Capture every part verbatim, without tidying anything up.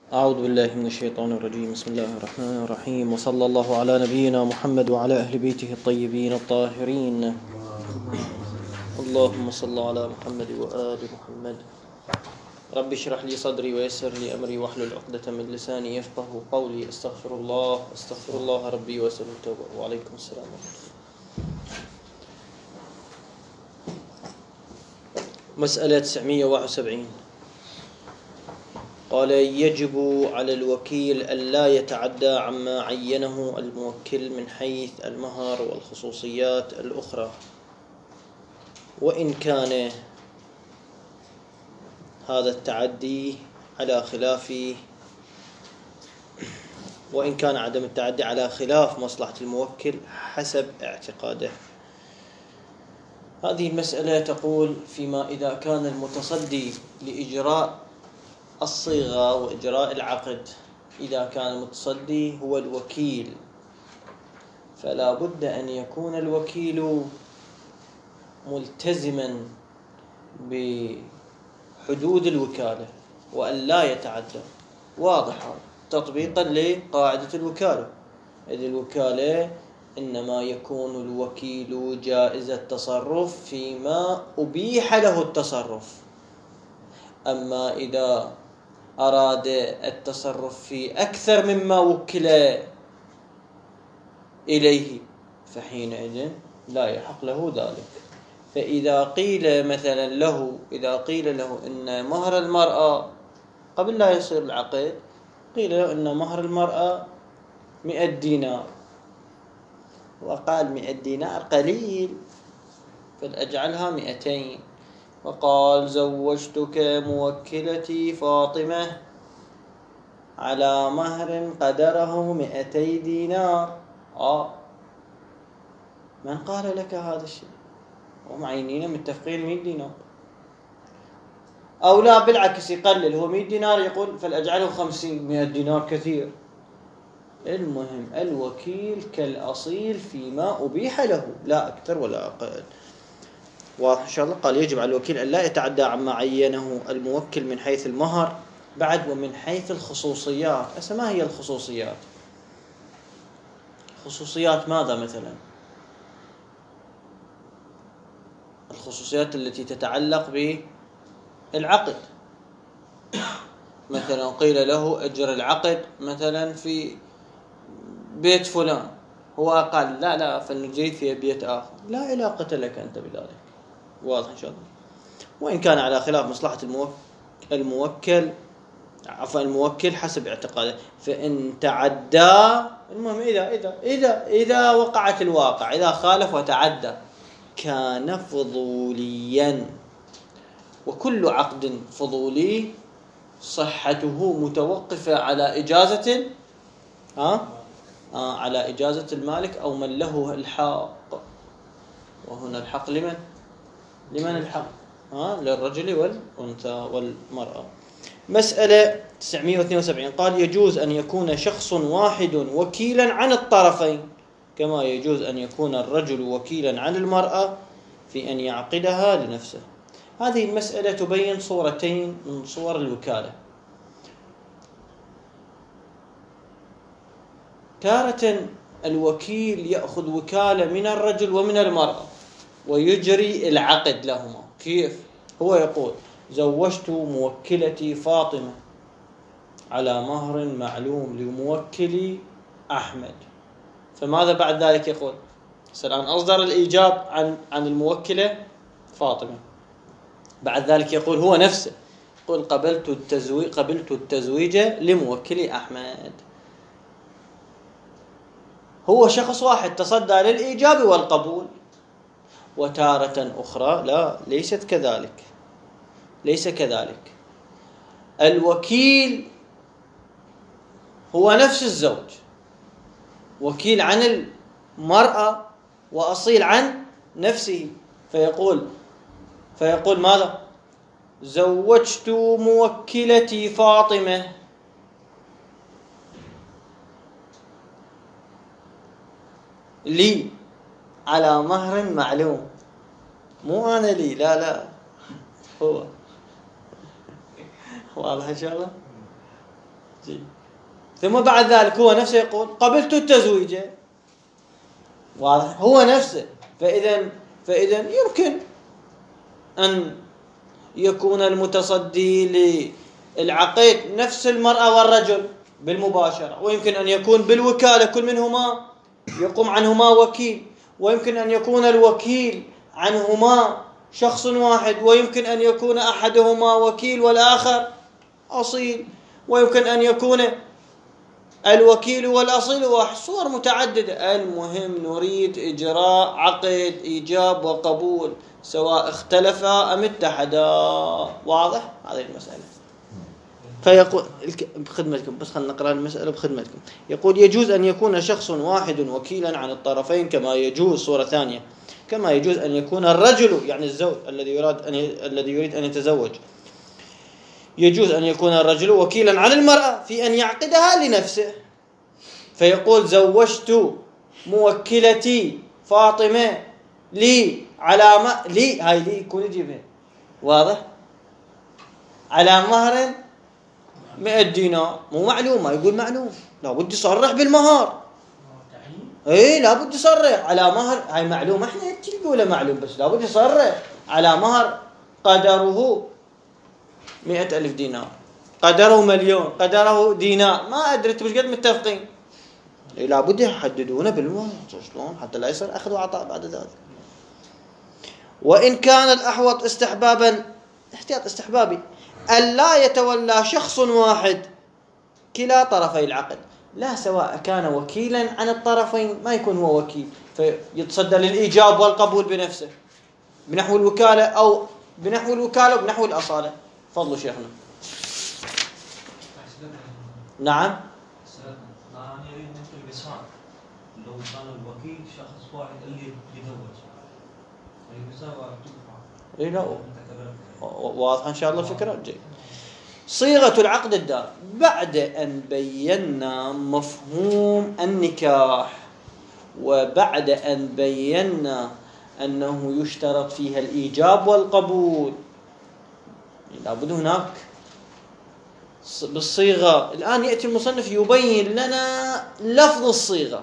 أعوذ بالله من الشيطان الرجيم. بسم الله الرحمن الرحيم، وصلى الله على نبينا محمد وعلى أهل بيته الطيبين الطاهرين. اللهم صل على محمد وآل محمد. رب اشرح لي صدري ويسر لي أمري واحلل عقدة من لساني يفقه قولي. استغفر الله استغفر الله ربي وأسأل التوبة. وعليكم السلام ورحمة الله. مسألة تسعمئة وواحد وسبعين. قال: يجب على الوكيل ألا يتعدى عما عينه الموكل من حيث المهر والخصوصيات الأخرى، وإن كان هذا التعدي على خلاف وإن كان عدم التعدي على خلاف مصلحة الموكل حسب اعتقاده. هذه المسألة تقول: فيما إذا كان المتصدي لإجراء الصيغة وإجراء العقد، إذا كان المتصدي هو الوكيل، فلا بد أن يكون الوكيل ملتزما بحدود الوكالة وأن لا يتعدى. واضح تطبيقا لقاعدة الوكالة، إذ الوكالة إنما يكون الوكيل جائز التصرف فيما أبيح له التصرف. أما إذا أراد التصرف في أكثر مما وكل إليه فحينئذ لا يحق له ذلك. فإذا قيل مثلا له إذا قيل له إن مهر المرأة قبل لا يصير العقد، قيل له إن مهر المرأة مئة دينار، وقال مئة دينار قليل فلأجعلها مئتين، وقال زوجتك موكلتي فاطمة على مهر قدره مئتي دينار. آه من قال لك هذا الشيء؟ هم عينين متفقين مئة دينار. أو لا، بالعكس يقلل، هو مئة دينار يقول فلأجعله خمسين، مئة دينار كثير. المهم الوكيل كالأصيل فيما أبيح له، لا أكثر ولا أقل. واضح إن شاء الله. قال: يجب على الوكيل أن لا يتعدى عما عينه الموكل من حيث المهر، بعد ومن حيث الخصوصيات. أسا ما هي الخصوصيات؟ خصوصيات ماذا مثلا؟ الخصوصيات التي تتعلق بالعقد. مثلا قيل له اجر العقد مثلا في بيت فلان، هو قال لا لا فلنجري في بيت آخر، لا علاقة لك أنت بذلك. واضح إن شاء الله. وإن كان على خلاف مصلحة الموكل الموكل عفوا الموكل حسب اعتقاده، فإن تعدى، المهم إذا إذا إذا إذا وقعت الواقع، إذا خالف وتعدى كان فضوليا. وكل عقد فضولي صحته متوقفة على إجازة ها آه على إجازة المالك أو من له الحق. وهنا الحق لمن؟ لمن الحق؟ ها للرجل والأنثى والمرأة. مسألة تسعمئة واثنين وسبعين. قال: يجوز أن يكون شخص واحد وكيلا عن الطرفين، كما يجوز أن يكون الرجل وكيلا عن المرأة في أن يعقدها لنفسه. هذه المسألة تبين صورتين من صور الوكالة. تارة الوكيل يأخذ وكالة من الرجل ومن المرأة ويجري العقد لهما. كيف؟ هو يقول: زوجت موكلتي فاطمة على مهر معلوم لموكلي أحمد. فماذا بعد ذلك يقول؟ الآن أصدر الإيجاب عن عن الموكلة فاطمة. بعد ذلك يقول هو نفسه، يقول قبلت التزويج قبلت التزويج لموكلي أحمد. هو شخص واحد تصدى للإيجاب والقبول. وتارة أخرى لا، ليست كذلك ليس كذلك. الوكيل هو نفس الزوج، وكيل عن المرأة وأصيل عن نفسه، فيقول فيقول ماذا؟ زوجت موكلتي فاطمة لي على مهر معلوم. مو أنا لي، لا لا هو. واضح إن شاء الله. ثم بعد ذلك هو نفسه يقول قبلت التزويج، واضح، هو نفسه. فإذا فإذا يمكن أن يكون المتصدي للعقد نفس المرأة والرجل بالمباشرة، ويمكن أن يكون بالوكالة، كل منهما يقوم عنهما وكيل، ويمكن أن يكون الوكيل عنهما شخص واحد، ويمكن أن يكون أحدهما وكيل والآخر أصيل، ويمكن أن يكون الوكيل والأصيل واحد، صور متعددة. المهم نريد إجراء عقد إيجاب وقبول سواء اختلفا أم اتحدا. واضح هذه المسألة. فيقول بخدمتكم، بس خلنا نقرأ المسألة بخدمتكم. يقول يجوز أن يكون شخص واحد وكيلا عن الطرفين، كما يجوز صورة ثانية كما يجوز أن يكون الرجل يعني الزوج الذي يراد أن ي... الذي يريد أن يتزوج، يجوز أن يكون الرجل وكيلا عن المرأة في أن يعقدها لنفسه، فيقول زوجت موكلتي فاطمة لي على لي هاي لي يكون يجيبها واضح على مهر مئة دينار، مو معلومة يقول معلوم، لا بد يصرح بالمهر، ايه لا بد يصرح على مهر، هاي معلومة احنا نقوله معلوم، بس لا بد يصرح على مهر قدره مئة ألف دينار، قدره مليون، قدره دينار، ما أدري انتم ايش قد متفقين، إيه لا بد يحددونه بالمهر شلون حتى لا يصير أخذ وعطاء بعد ذلك. وإن كان الأحوط استحبابا، احتياط استحبابي، ألا يتولى شخص واحد كلا طرفي العقد، لا سواء كان وكيلا عن الطرفين ما يكون هو وكيل فيتصدى للإيجاب والقبول بنفسه بنحو الوكالة، أو بنحو الوكالة وبنحو الأصالة. فضلوا شيخنا. نعم. لو كان الوكيل شخص واحد اللي يتزوج إيه لا واضح إن شاء الله فكرة جيدة. صيغة العقد الدائم. بعد أن بينا مفهوم النكاح، وبعد أن بينا أنه يشترط فيها الإيجاب والقبول، لابد هناك بالصيغة. الآن يأتي المصنف يبين لنا لفظ الصيغة،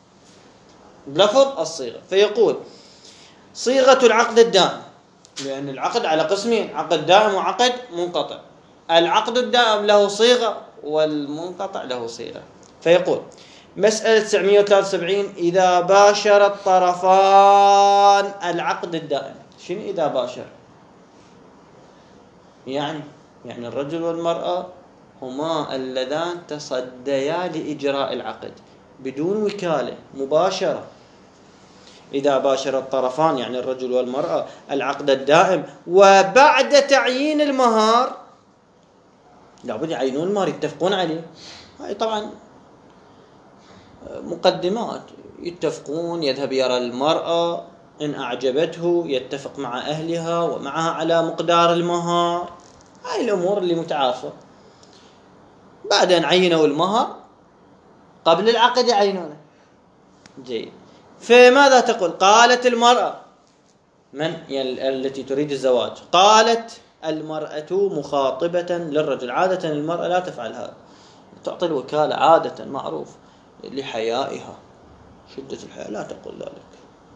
لفظ الصيغة، فيقول صيغة العقد الدائم، لأن العقد على قسمين، عقد دائم وعقد منقطع. العقد الدائم له صيغة والمنقطع له صيغة. فيقول مسألة تسعمئة وثلاثة وسبعين إذا باشر الطرفان العقد الدائم. شنو إذا باشر؟ يعني يعني الرجل والمرأة هما اللذان تصديا لإجراء العقد بدون وكالة مباشرة. إذا باشر الطرفان يعني الرجل والمرأة العقد الدائم وبعد تعيين المهار، لابد يعينون المهر يتفقون عليه، هاي طبعا مقدمات، يتفقون، يذهب يرى المرأة إن أعجبته يتفق مع أهلها ومعها على مقدار المهر، هاي الأمور اللي متعارفة. بعد أن عينوا المهر قبل العقد يعينونه. جيد. فماذا تقول؟ قالت المرأة، من يعني التي تريد الزواج، قالت المرأة مخاطبة للرجل. عادة المرأة لا تفعل هذا، تعطي الوكالة عادة معروف لحيائها، شدة الحياء لا تقول ذلك.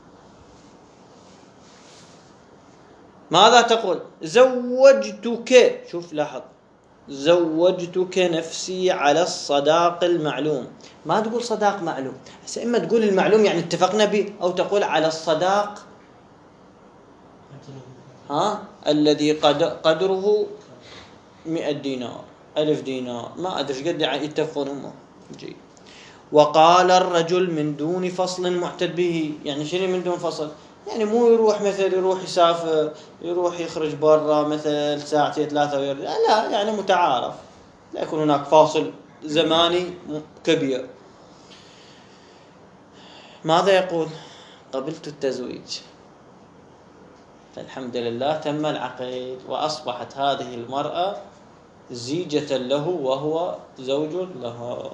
ماذا تقول؟ زوجتك، شوف لاحظ، زوجتك نفسي على الصداق المعلوم. ما تقول صداق معلوم، هسه إما تقول المعلوم يعني اتفقنا به، أو تقول على الصداق ها الذي قدره مئة دينار ألف دينار، ما أدري ايش قد يتفقون هم. جيد. وقال الرجل من دون فصل معتد به. يعني شنو من دون فصل؟ يعني مو يروح مثل يروح يسافر يروح يخرج برا مثل ساعتين ثلاثة ويرجع، لا يعني متعارف، لا يكون هناك فاصل زماني كبير. ماذا يقول؟ قبلت التزويج، فالحمد لله تم العقد وأصبحت هذه المرأة زيجة له وهو زوج لها.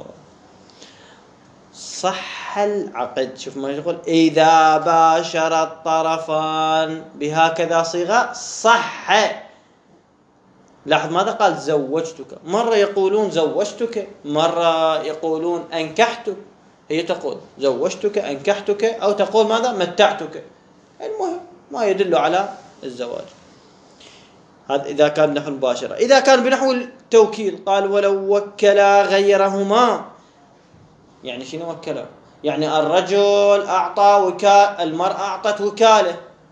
صح العقد. شوف ما يقول إذا باشر الطرفان بهكذا صيغة صح. لاحظ ماذا قال؟ زوجتك. مرة يقولون زوجتك، مرة يقولون أنكحتك. هي تقول زوجتك، أنكحتك، أو تقول ماذا؟ متعتك. المهم ما يدل على الزواج. هذا إذا كان بنحو المباشرة. إذا كان بنحو التوكيل قال ولو وكلا غيرهما. يعني شنو وكلا؟ يعني الرجل أعطى وكالة، المرأة أعطت وكالة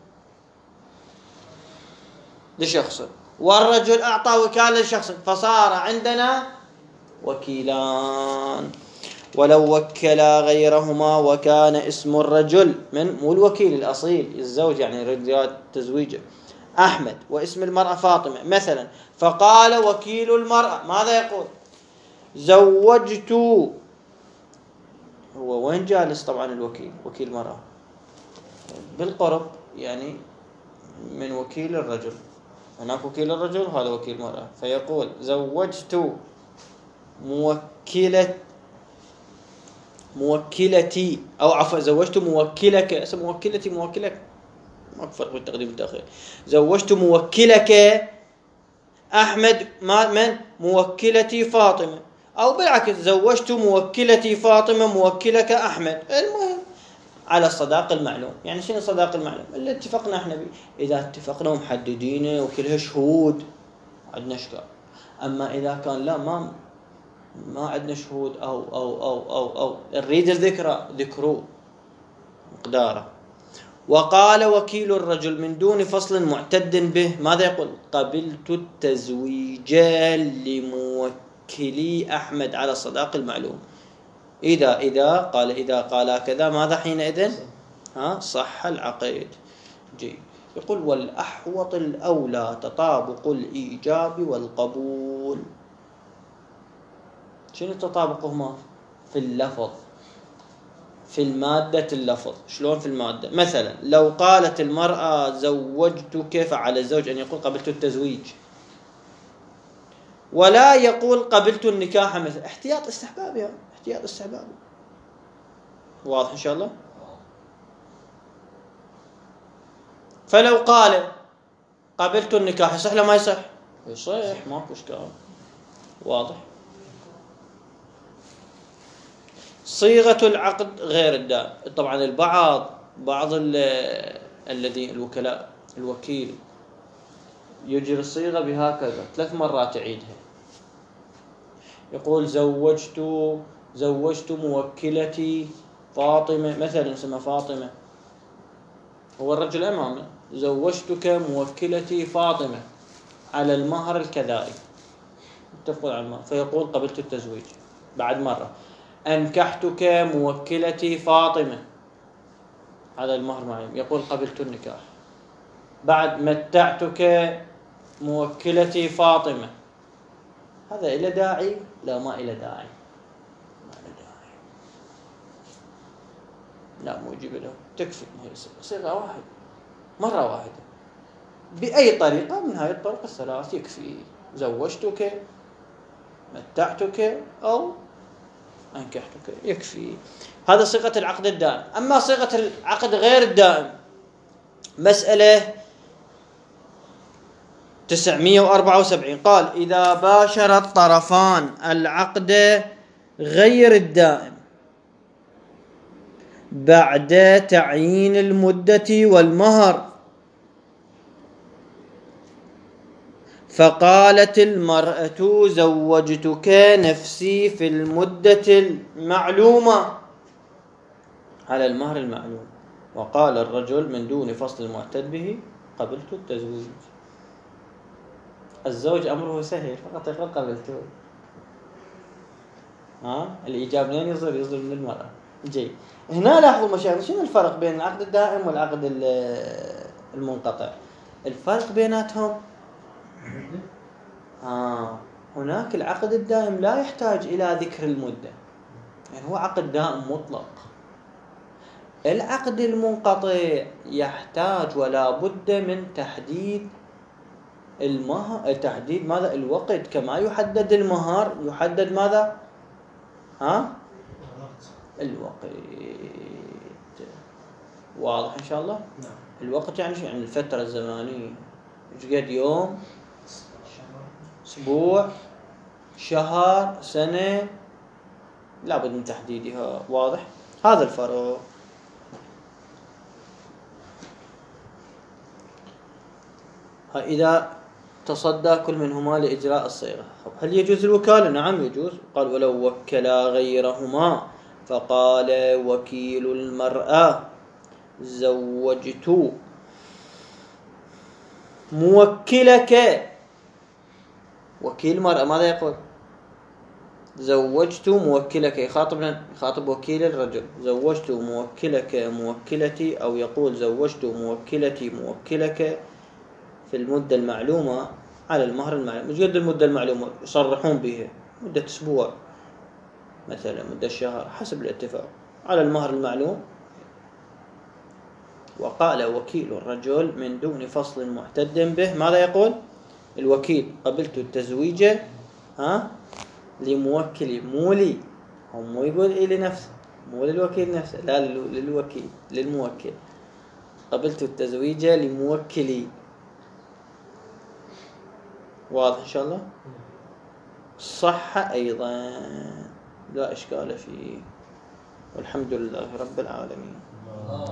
لشخص، والرجل أعطى وكالة لشخص، فصار عندنا وكيلان. ولو وكلا غيرهما وكان اسم الرجل من مو الوكيل الأصيل الزوج، يعني رجال تزويجه أحمد، واسم المرأة فاطمة مثلا، فقال وكيل المرأة ماذا يقول؟ زوجت. هو وين جالس طبعا الوكيل؟ وكيل المرأة بالقرب، يعني من وكيل الرجل. هناك وكيل الرجل وهذا وكيل المرأة، فيقول زوجت موكلة موكلتي، أو عفوا زوجت موكلك. اسم موكلتي موكلك ما فرق بين التقديم والتأخير. زوجت موكلك أحمد ما من موكلتي فاطمة، أو بالعكس زوجت موكلتي فاطمة موكلك أحمد. المهم على الصداق المعلوم. يعني شنو الصداق المعلوم؟ اللي اتفقنا احنا بيه. إذا اتفقنا ومحددينه وكلها شهود عندنا اشكال. أما إذا كان لا ما ما عندنا شهود أو أو أو أو أو نريد الذكرى ذكروه مقداره. وقال وكيل الرجل من دون فصل معتد به ماذا يقول؟ قبلت التزويج لموكلي أحمد على الصداق المعلوم. إذا إذا قال إذا قال كذا ماذا حينئذ؟ ها صح العقد. جيد. يقول والأحوط الأولى تطابق الإيجاب والقبول. شنو تطابقهما؟ في اللفظ، في المادة اللفظ. شلون في المادة؟ مثلا لو قالت المرأة زوجتك، فعلى الزوج أن يقول قبلت التزويج، ولا يقول قبلت النكاح مثلا. احتياط استحبابي، يعني احتياط استحبابي. واضح إن شاء الله؟ فلو قال قبلت النكاح يصح لا ما يصح؟ يصح، ماكو إشكال. واضح. صيغة العقد غير الدائم. طبعا البعض بعض الذي الوكلاء الوكيل يجري الصيغة بهكذا ثلاث مرات يعيدها. يقول زوجت زوجت موكلتي فاطمة مثلا، اسمها فاطمة، هو الرجل أمامه، زوجتك موكلتي فاطمة على المهر الكذائي، اتفقوا على المهر، فيقول قبلت التزويج. بعد مرة أنكحتك موكلتي فاطمة، هذا المهر معي، يقول قبلت النكاح. بعد متعتك موكلتي فاطمة، هذا إلى داعي؟ لا ما إلى داعي، ما إلى داعي، لا موجب له، تكفي صيغة واحدة مرة واحدة بأي طريقة من هذه الطرق الثلاث يكفي. زوجتك، متعتك، أو أنكحتك، يكفي. هذا صيغة العقد الدائم. أما صيغة العقد غير الدائم مسألة تسعمائة وأربعة وسبعين قال إذا باشر الطرفان العقد غير الدائم بعد تعيين المدة والمهر، فقالت المرأة زوجتك نفسي في المدة المعلومة على المهر المعلوم، وقال الرجل من دون فصل معتد به قبلت التزويج. الزوج أمره سهل، فقط يقول قبلته. ها الإيجاب منين يصدر؟ يصدر من المرأة. جيد. هنا لاحظوا مشاهد شنو الفرق بين العقد الدائم والعقد المنقطع؟ الفرق بيناتهم آه هناك العقد الدائم لا يحتاج إلى ذكر المدة، يعني هو عقد دائم مطلق. العقد المنقطع يحتاج ولا بد من تحديد المهر، تحديد ماذا؟ الوقت. كما يحدد المهر يحدد ماذا؟ ها الوقت. واضح إن شاء الله؟ الوقت يعني شو؟ يعني الفترة الزمانية، ايش قد يوم؟ أسبوع، شهر، سنة، لابد من تحديدها. واضح؟ هذا الفرق. إذا تصدى كل منهما لإجراء الصيغة. هل يجوز الوكالة؟ نعم يجوز. قال ولو وكلا غيرهما فقال وكيل المرأة زوجت موكلك. وكيل المرأة ماذا يقول؟ زوجت موكلك، يخاطب يخاطب وكيل الرجل. زوجت موكلك موكلتي، أو يقول زوجت موكلتي موكلك في المدة المعلومة على المهر المعلوم. مش قد المدة المعلومة يصرحون بها، مدة أسبوع مثلا، مدة شهر، حسب الاتفاق، على المهر المعلوم. وقال وكيل الرجل من دون فصل معتد به. ماذا يقول الوكيل؟ قبلت التزويج ها لموكلي، مو لي. هم مو يقول إيه لنفسه، مو للوكيل نفسه، لا للوكيل، للموكل. قبلت التزويج لموكلي. واضح إن شاء الله؟ صح أيضا، لا إشكال فيه، والحمد لله رب العالمين.